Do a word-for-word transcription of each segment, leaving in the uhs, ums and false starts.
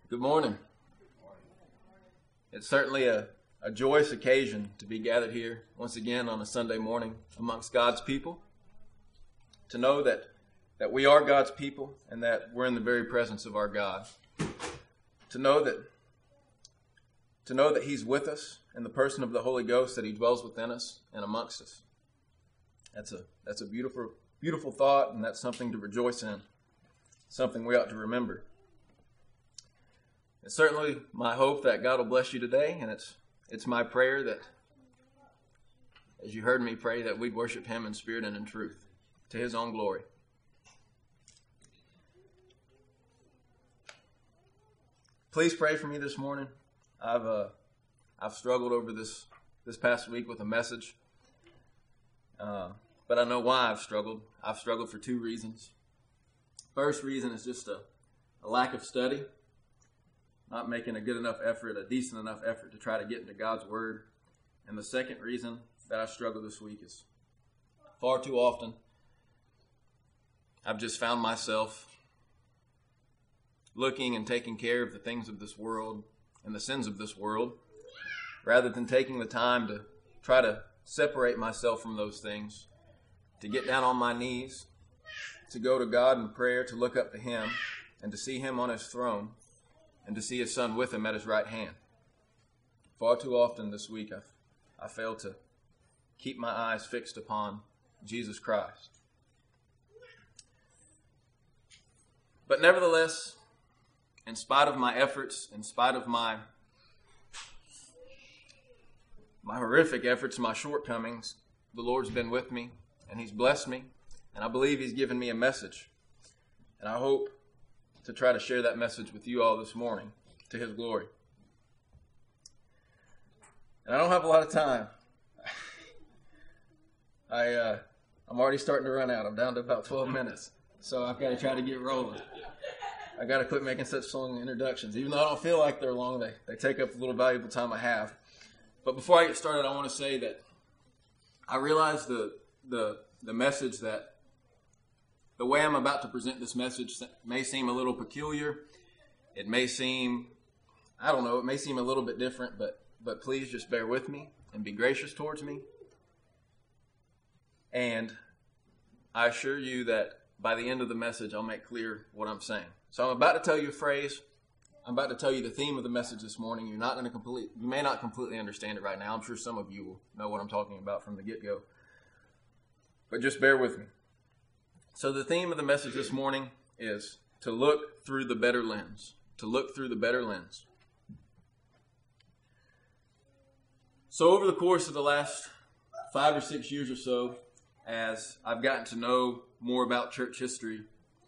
Good morning. It's certainly a, a joyous occasion to be gathered here once again on a Sunday morning amongst God's people. To know that, that we are God's people and that we're in the very presence of our God. To know that to know that He's with us in the person of the Holy Ghost, that He dwells within us and amongst us. That's a that's a beautiful beautiful thought, and that's something to rejoice in. Something we ought to remember. It's certainly my hope that God will bless you today, and it's it's my prayer that, as you heard me pray, that we'd worship Him in spirit and in truth, to His own glory. Please pray for me this morning. I've uh, I've struggled over this this past week with a message, uh, but I know why I've struggled. I've struggled for two reasons. First reason is just a, a lack of study. Not making a good enough effort, a decent enough effort to try to get into God's Word. And the second reason that I struggle this week is far too often I've just found myself looking and taking care of the things of this world and the sins of this world, rather than taking the time to try to separate myself from those things, to get down on my knees, to go to God in prayer, to look up to Him, and to see Him on His throne, and to see His Son with Him at His right hand. Far too often this week I've, I failed to keep my eyes fixed upon Jesus Christ. But nevertheless, in spite of my efforts, in spite of my, my horrific efforts, my shortcomings, the Lord's been with me, and He's blessed me, and I believe He's given me a message. And I hope to try to share that message with you all this morning to His glory. And I don't have a lot of time. I, uh, I'm already starting to run out. I'm down to about twelve minutes. So I've got to try to get rolling. I got to quit making such long introductions. Even though I don't feel like they're long, they, they take up the little valuable time I have. But before I get started, I want to say that I realize the the the message that the way I'm about to present this message may seem a little peculiar. It may seem, I don't know, it may seem a little bit different, but but please just bear with me and be gracious towards me. And I assure you that by the end of the message, I'll make clear what I'm saying. So I'm about to tell you a phrase. I'm about to tell you the theme of the message this morning. You're not going to complete, you may not completely understand it right now. I'm sure some of you will know what I'm talking about from the get-go. But just bear with me. So the theme of the message this morning is to look through the better lens. To look through the better lens. So over the course of the last five or six years or so, as I've gotten to know more about church history,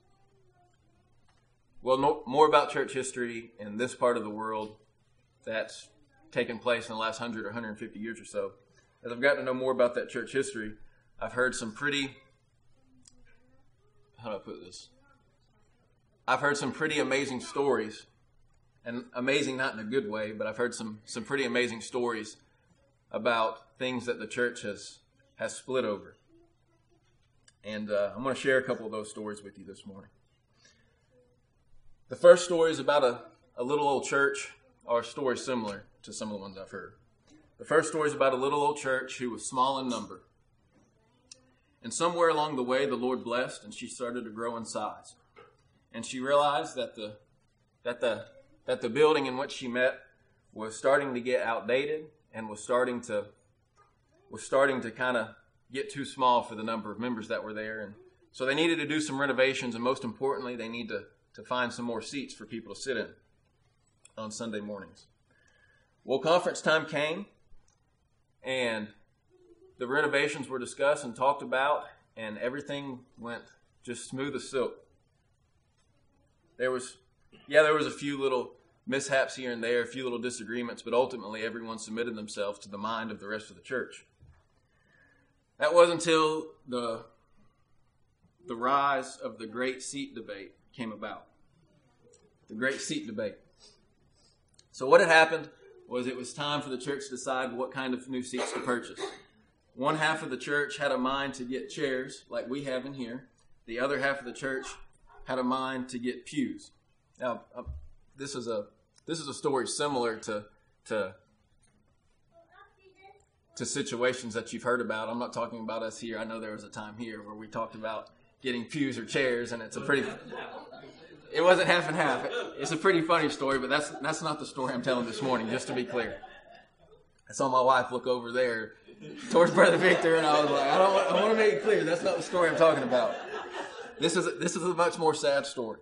well, no, more about church history in this part of the world that's taken place in the last one hundred or one hundred fifty years or so, as I've gotten to know more about that church history, I've heard some pretty... How do I put this? I've heard some pretty amazing stories, and amazing not in a good way, but I've heard some, some pretty amazing stories about things that the church has, has split over. And uh, I'm going to share a couple of those stories with you this morning. The first story is about a, a little old church, or a story similar to some of the ones I've heard. The first story is about a little old church who was small in number. And somewhere along the way, the Lord blessed, and she started to grow in size. And she realized that the that the that the building in which she met was starting to get outdated, and was starting to was starting to kind of get too small for the number of members that were there. And so they needed to do some renovations, and most importantly, they need to to find some more seats for people to sit in on Sunday mornings. Well, conference time came, and the renovations were discussed and talked about, and everything went just smooth as silk. There was, yeah, there was a few little mishaps here and there, a few little disagreements, but ultimately everyone submitted themselves to the mind of the rest of the church. That wasn't until the, the rise of the great seat debate came about. The great seat debate. So what had happened was it was time for the church to decide what kind of new seats to purchase. One half of the church had a mind to get chairs like we have in here. The other half of the church had a mind to get pews. Now, this is a this is a story similar to to to situations that you've heard about. I'm not talking about us here. I know there was a time here where we talked about getting pews or chairs, and it's a pretty. It wasn't half and half. It's a pretty funny story, but that's that's not the story I'm telling this morning. Just to be clear, I saw my wife look over there towards Brother Victor, and I was like, I don't. Want, I want to make it clear that's not the story I'm talking about. This is a, this is a much more sad story.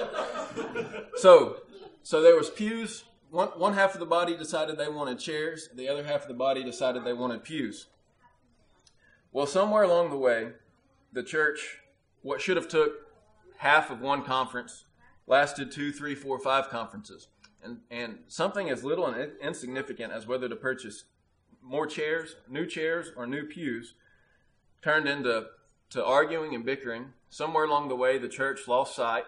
So, so there was pews. One one half of the body decided they wanted chairs. The other half of the body decided they wanted pews. Well, somewhere along the way, the church, what should have took half of one conference, lasted two, three, four, five conferences. And and something as little and insignificant as whether to purchase more chairs, new chairs, or new pews, turned into to arguing and bickering. Somewhere along the way, the church lost sight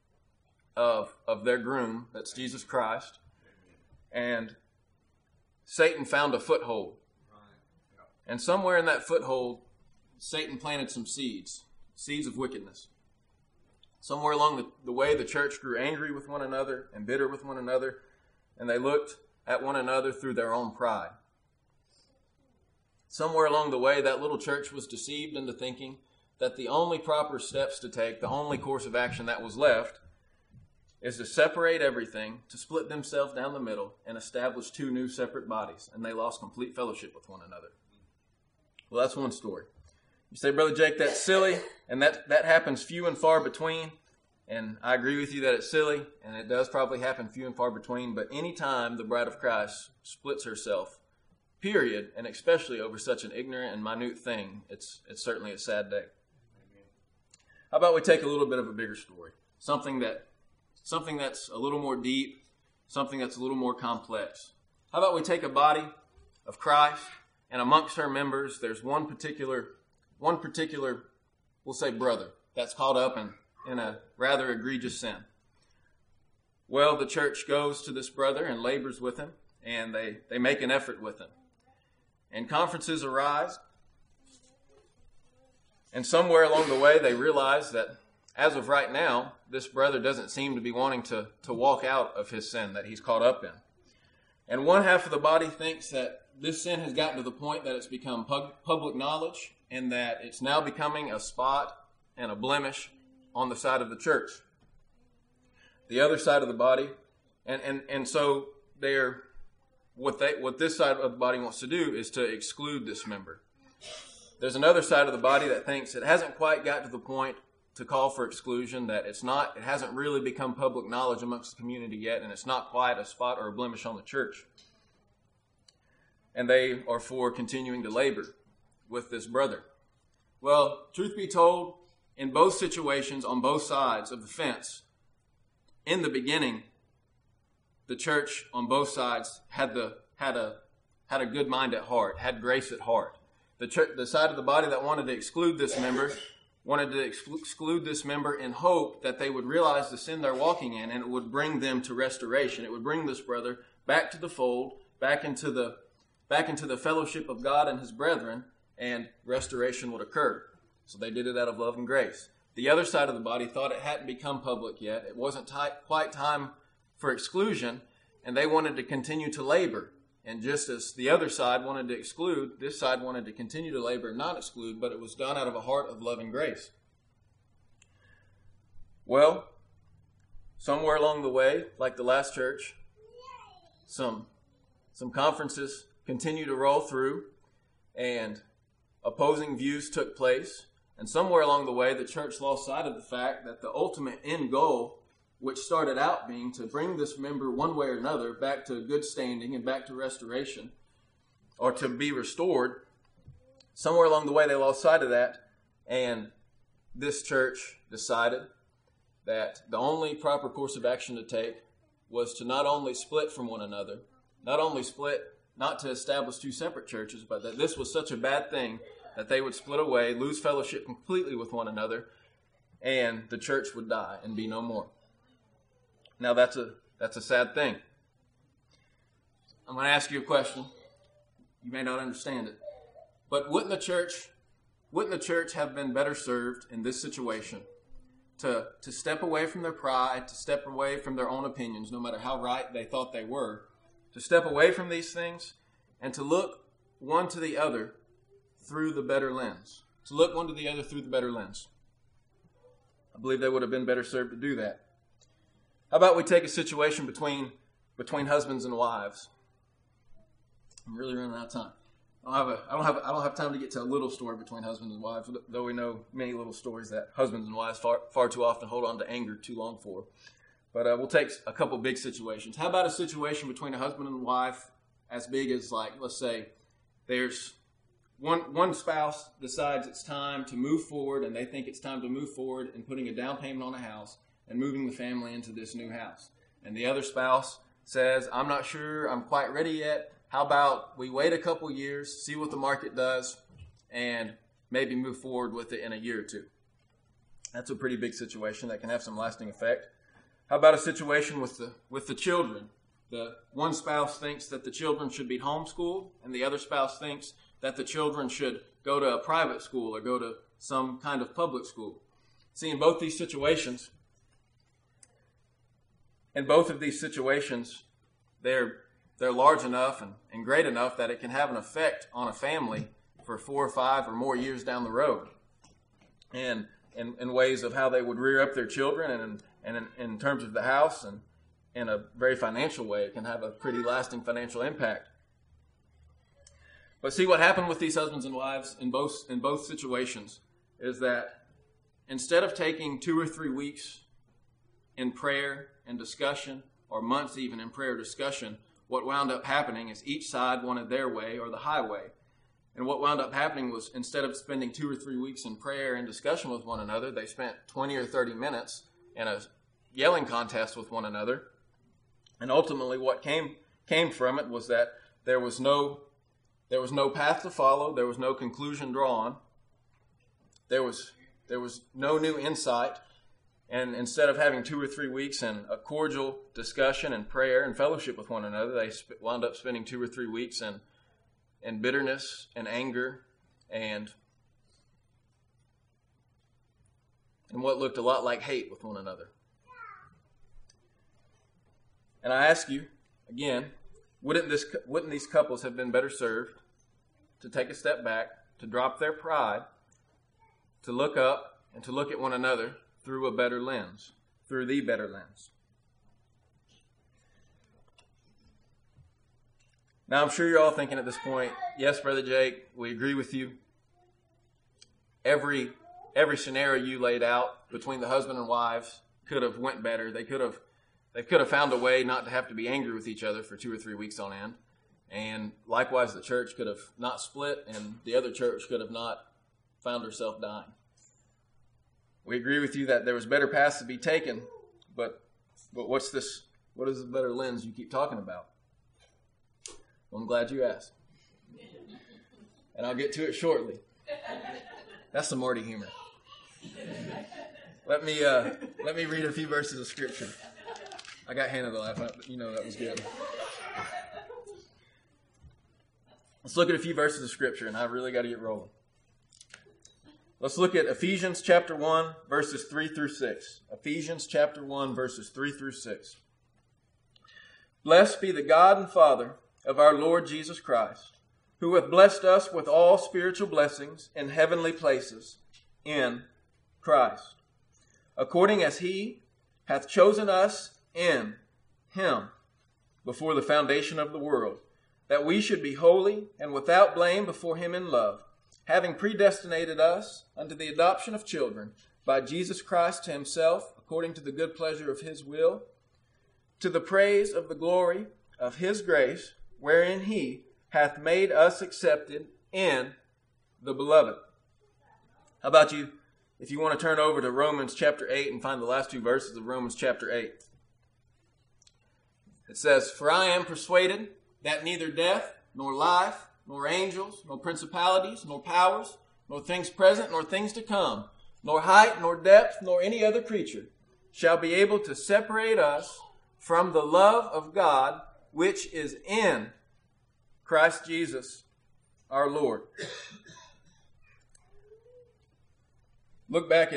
of, of their groom, that's Jesus Christ, and Satan found a foothold. And somewhere in that foothold, Satan planted some seeds, seeds of wickedness. Somewhere along the, the way, the church grew angry with one another and bitter with one another, and they looked at one another through their own pride. Somewhere along the way, that little church was deceived into thinking that the only proper steps to take, the only course of action that was left, is to separate everything, to split themselves down the middle, and establish two new separate bodies. And they lost complete fellowship with one another. Well, that's one story. You say, Brother Jake, that's silly, and that, that happens few and far between. And I agree with you that it's silly, and it does probably happen few and far between. But any time the bride of Christ splits herself, period, and especially over such an ignorant and minute thing, it's it's certainly a sad day. How about we take a little bit of a bigger story, something that something that's a little more deep, something that's a little more complex. How about we take a body of Christ, and amongst her members, there's one particular, one particular, we'll say brother, that's caught up in, in a rather egregious sin. Well, the church goes to this brother and labors with him, and they, they make an effort with him. And conferences arise, and somewhere along the way, they realize that as of right now, this brother doesn't seem to be wanting to, to walk out of his sin that he's caught up in. And one half of the body thinks that this sin has gotten to the point that it's become pub- public knowledge and that it's now becoming a spot and a blemish on the side of the church. The other side of the body, and, and, and so they're, what they what this side of the body wants to do is to exclude this member. There's another side of the body that thinks it hasn't quite got to the point to call for exclusion, that it's not, it hasn't really become public knowledge amongst the community yet, and it's not quite a spot or a blemish on the church. And they are for continuing to labor with this brother. Well, truth be told, in both situations, on both sides of the fence, in the beginning, the church on both sides had the had a had a good mind at heart, had grace at heart. The church, the side of the body that wanted to exclude this member, wanted to exclude this member in hope that they would realize the sin they're walking in, and it would bring them to restoration. It would bring this brother back to the fold, back into the back into the fellowship of God and his brethren, and restoration would occur. So they did it out of love and grace. The other side of the body thought it hadn't become public yet. It wasn't t- quite time for exclusion, and they wanted to continue to labor. And just as the other side wanted to exclude, this side wanted to continue to labor and not exclude, but it was done out of a heart of love and grace. Well, somewhere along the way, like the last church, some, some conferences continue to roll through, and opposing views took place. And somewhere along the way, the church lost sight of the fact that the ultimate end goal, which started out being to bring this member one way or another back to good standing and back to restoration, or to be restored, somewhere along the way they lost sight of that, and this church decided that the only proper course of action to take was to not only split from one another, not only split, not to establish two separate churches, but that this was such a bad thing that they would split away, lose fellowship completely with one another, and the church would die and be no more. Now that's a that's a sad thing. I'm going to ask you a question. You may not understand it, but wouldn't the church wouldn't the church have been better served in this situation to, to step away from their pride, to step away from their own opinions, no matter how right they thought they were, to step away from these things and to look one to the other through the better lens. To look one to the other through the better lens. I believe they would have been better served to do that. How about we take a situation between, between husbands and wives? I'm really running out of time. I don't have a, I don't have, I don't have time to get to a little story between husbands and wives, though we know many little stories that husbands and wives far, far too often hold on to anger too long for. But uh, we'll take a couple big situations. How about a situation between a husband and wife as big as, like, let's say there's one one spouse decides it's time to move forward, and they think it's time to move forward in putting a down payment on a house and moving the family into this new house. And the other spouse says, I'm not sure I'm quite ready yet. How about we wait a couple years, see what the market does, and maybe move forward with it in a year or two. That's a pretty big situation that can have some lasting effect. How about a situation with the with the children? The one spouse thinks that the children should be homeschooled, and the other spouse thinks that the children should go to a private school or go to some kind of public school. See, in both these situations, in both of these situations, they're they're large enough and, and great enough that it can have an effect on a family for four or five or more years down the road. And in, in ways of how they would rear up their children, and in, and in, in terms of the house, and in a very financial way, it can have a pretty lasting financial impact. But see, what happened with these husbands and wives in both in both situations is that instead of taking two or three weeks in prayer and discussion, or months even in prayer discussion, what wound up happening is each side wanted their way or the highway. And what wound up happening was, instead of spending two or three weeks in prayer and discussion with one another, they spent twenty or thirty minutes in a yelling contest with one another. And ultimately what came came from it was that there was no there was no path to follow, there was no conclusion drawn, there was there was no new insight. And instead of having two or three weeks in a cordial discussion and prayer and fellowship with one another, they sp- wound up spending two or three weeks in, in bitterness and anger and, and what looked a lot like hate with one another. And I ask you, again, wouldn't this wouldn't these couples have been better served to take a step back, to drop their pride, to look up and to look at one another through a better lens, through the better lens? Now, I'm sure you're all thinking at this point, yes, Brother Jake, we agree with you. Every every scenario you laid out between the husband and wives could have went better. They could have they could have found a way not to have to be angry with each other for two or three weeks on end. And likewise, the church could have not split, and the other church could have not found herself dying. We agree with you that there was better paths to be taken, but but what's this? What is the better lens you keep talking about? Well, I'm glad you asked, and I'll get to it shortly. That's some Marty humor. Let me uh, let me read a few verses of Scripture. I got Hannah to laugh at, you know that was good. Let's look at a few verses of Scripture, and I really got to get rolling. Let's look at Ephesians chapter one, verses three through six. Ephesians chapter one, verses three through six. Blessed be the God and Father of our Lord Jesus Christ, who hath blessed us with all spiritual blessings in heavenly places in Christ, according as he hath chosen us in him before the foundation of the world, that we should be holy and without blame before him in love, having predestinated us unto the adoption of children by Jesus Christ to himself, according to the good pleasure of his will, to the praise of the glory of his grace, wherein he hath made us accepted in the beloved. How about you, if you want to turn over to Romans chapter eight and find the last two verses of Romans chapter eight. It says, For I am persuaded that neither death, nor life, nor angels, nor principalities, nor powers, nor things present, nor things to come, nor height, nor depth, nor any other creature shall be able to separate us from the love of God, which is in Christ Jesus our Lord. Look back at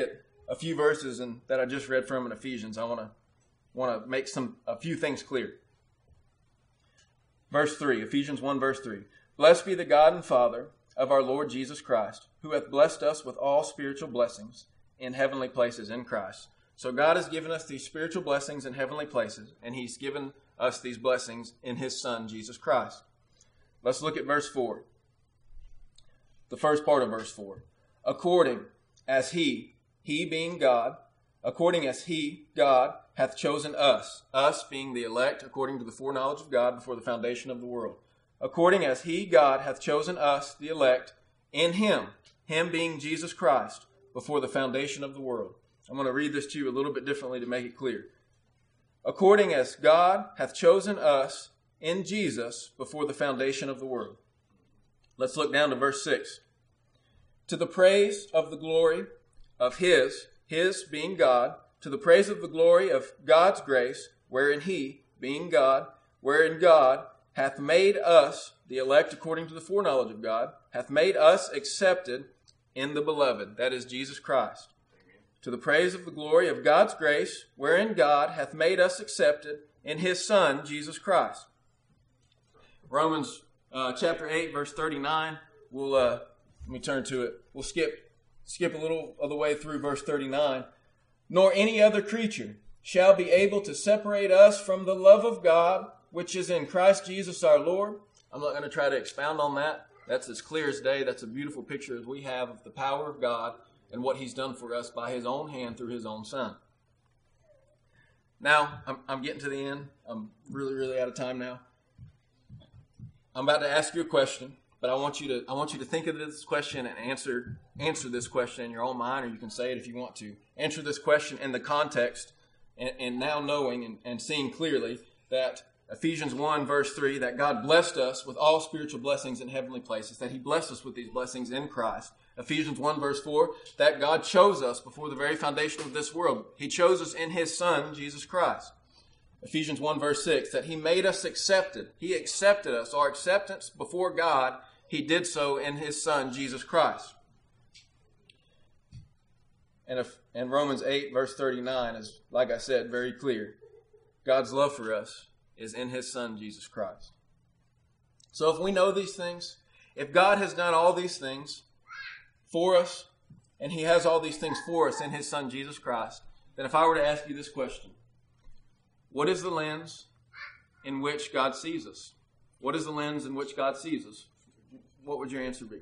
a few verses and that I just read from in Ephesians, I want to want to make some a few things clear. Verse three, Ephesians one, verse three. Blessed be the God and Father of our Lord Jesus Christ, who hath blessed us with all spiritual blessings in heavenly places in Christ. So God has given us these spiritual blessings in heavenly places, and He's given us these blessings in His Son, Jesus Christ. Let's look at verse four. The first part of verse four. According as He, He being God, according as He, God, hath chosen us, us being the elect according to the foreknowledge of God before the foundation of the world. According as He, God, hath chosen us, the elect, in Him, Him being Jesus Christ, before the foundation of the world. I'm going to read this to you a little bit differently to make it clear. According as God hath chosen us in Jesus before the foundation of the world. Let's look down to verse six. To the praise of the glory of His, His being God, to the praise of the glory of God's grace, wherein He, being God, wherein God hath made us, the elect according to the foreknowledge of God, hath made us accepted in the beloved, that is Jesus Christ. Amen. To the praise of the glory of God's grace, wherein God hath made us accepted in His Son, Jesus Christ. Romans uh, chapter eight, verse thirty-nine. We'll uh, let me turn to it. We'll skip skip a little of the way through verse thirty-nine. Nor any other creature shall be able to separate us from the love of God, which is in Christ Jesus our Lord. I'm not going to try to expound on that. That's as clear as day. That's a beautiful picture as we have of the power of God and what He's done for us by His own hand through His own Son. Now, I'm, I'm getting to the end. I'm really, really out of time now. I'm about to ask you a question, but I want you to I want you to think of this question and answer answer this question in your own mind, or you can say it if you want to. Answer this question in the context and, and now knowing and, and seeing clearly that Ephesians one, verse three, that God blessed us with all spiritual blessings in heavenly places, that He blessed us with these blessings in Christ. Ephesians one, verse four, that God chose us before the very foundation of this world. He chose us in His Son, Jesus Christ. Ephesians one, verse six, that He made us accepted. He accepted us. Our acceptance before God, He did so in His Son, Jesus Christ. And, if, and Romans eight, verse thirty-nine is, like I said, very clear. God's love for us is in His Son, Jesus Christ. So if we know these things, if God has done all these things for us, and He has all these things for us in His Son, Jesus Christ, then if I were to ask you this question, what is the lens in which God sees us? What is the lens in which God sees us? What would your answer be?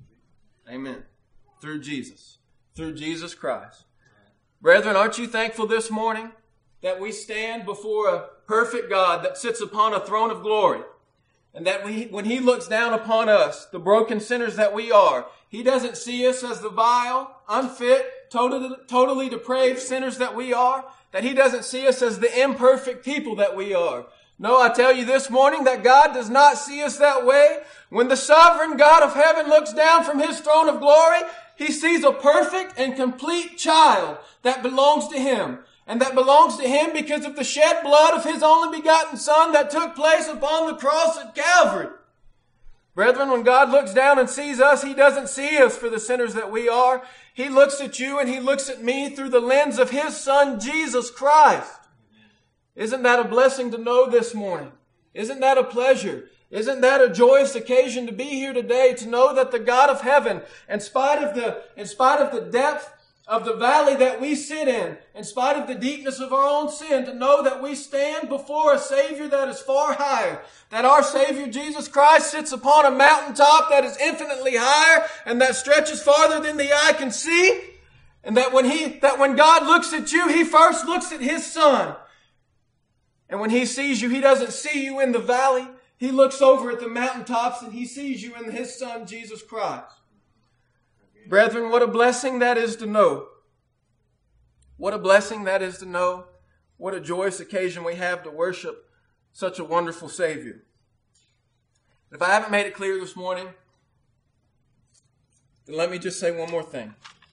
Amen. Through Jesus. Through Jesus Christ. Brethren, aren't you thankful this morning that we stand before a perfect God that sits upon a throne of glory, and that we, when He looks down upon us, the broken sinners that we are, He doesn't see us as the vile, unfit, totally, totally depraved sinners that we are, that He doesn't see us as the imperfect people that we are. No, I tell you this morning that God does not see us that way. When the sovereign God of heaven looks down from His throne of glory, He sees a perfect and complete child that belongs to Him. And that belongs to Him because of the shed blood of His only begotten Son that took place upon the cross at Calvary. Brethren, when God looks down and sees us, He doesn't see us for the sinners that we are. He looks at you and He looks at me through the lens of His Son, Jesus Christ. Isn't that a blessing to know this morning? Isn't that a pleasure? Isn't that a joyous occasion to be here today, to know that the God of heaven, in spite of the, in spite of the depth of the valley that we sit in, in spite of the deepness of our own sin, to know that we stand before a Savior that is far higher, that our Savior Jesus Christ sits upon a mountaintop that is infinitely higher and that stretches farther than the eye can see, and that when He, that when God looks at you, He first looks at His Son. And when He sees you, He doesn't see you in the valley. He looks over at the mountaintops and He sees you in His Son, Jesus Christ. Brethren, what a blessing that is to know. What a blessing that is to know. What a joyous occasion we have to worship such a wonderful Savior. If I haven't made it clear this morning, then let me just say one more thing.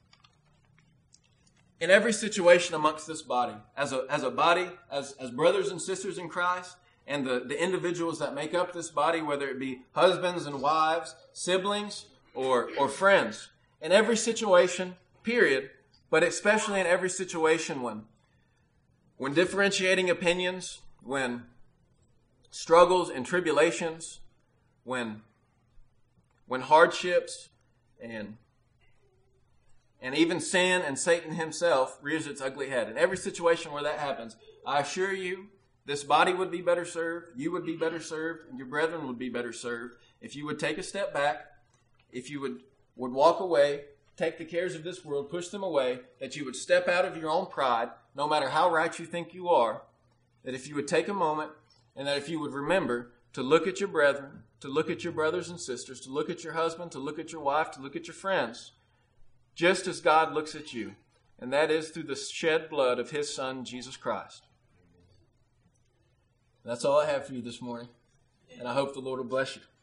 In every situation amongst this body, as a, as a body, as, as brothers and sisters in Christ, and the, the individuals that make up this body, whether it be husbands and wives, siblings, or, or friends, in every situation, period, but especially in every situation when, when differentiating opinions, when struggles and tribulations, when, when hardships and, and even sin and Satan himself rears its ugly head. In every situation where that happens, I assure you, this body would be better served, you would be better served, and your brethren would be better served if you would take a step back, if you would, would walk away, take the cares of this world, push them away, that you would step out of your own pride, no matter how right you think you are, that if you would take a moment, and that if you would remember to look at your brethren, to look at your brothers and sisters, to look at your husband, to look at your wife, to look at your friends, just as God looks at you, and that is through the shed blood of His Son, Jesus Christ. That's all I have for you this morning, and I hope the Lord will bless you.